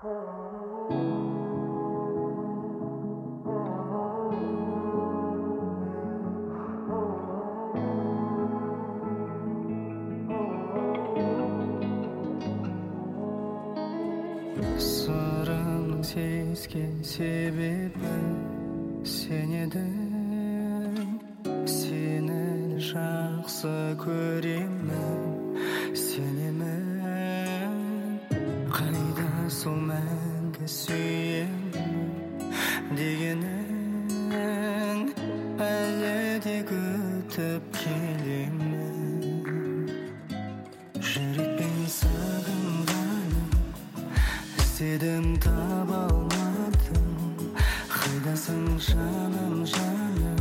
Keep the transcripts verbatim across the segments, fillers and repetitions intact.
Сырымның сезген себебі сен едің. Сені жақсы көремін, сенемін. Қайда сол мәңгі сүйемін дегенің, әлі де күтіп келемін. Жүрекпен сағынғаным, іздедім таба алмадым. Қайдасың жаным, жаным?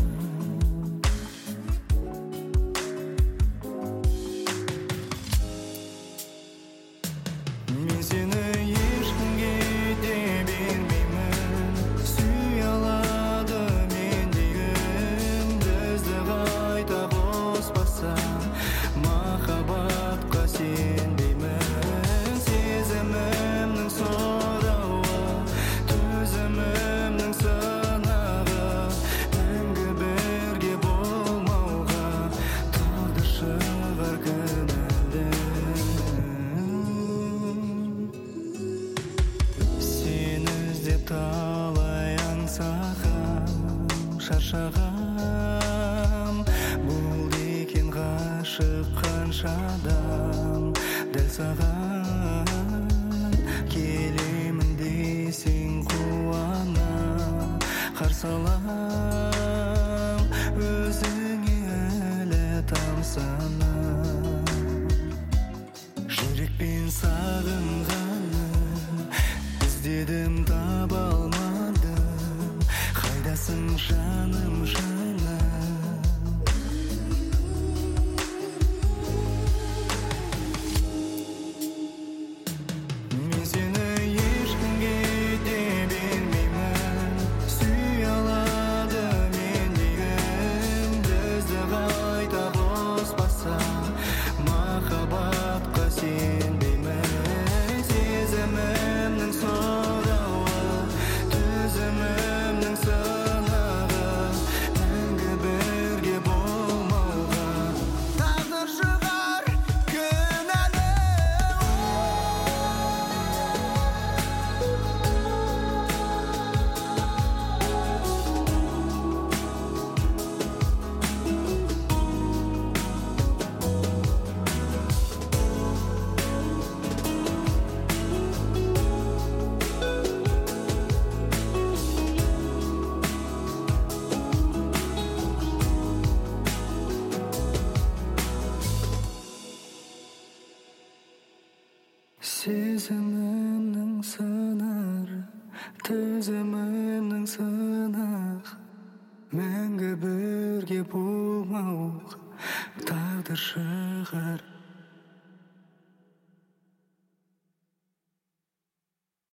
Мен сені ешкімге де бермеймін. Сүй алады мендегім, бізді қайта қоспаса махаббатқа сенбеймін. Сезімімнің сұрауы, төзімімнің сынағы, мәңгі бірге болмауға тағдыр шығар кінәлі. Сені іздеп талай аңсағам, шаршағам. Болды екен ғашық қанша адам дәл саған. Келемін десең қуана қарсы алам, өзіңе әлі тамсана. Жүрекпен сағынғаным, іздедім таба алмадым. Қайдасың жаным, жаным? Мен сені ешкімге де бермеймін. Сүй алады мендегім, бізді қайта қоспаса махаббатқа сенбеймін. Сезімімнің сұрауы, төзімімнің сынағы, мәңгі бірге болмауға тағдыр шығар кінәлі. Сезімімнің сынары, төзімімнің сынағы, мәңгі бірге болмауға тағдыр шығар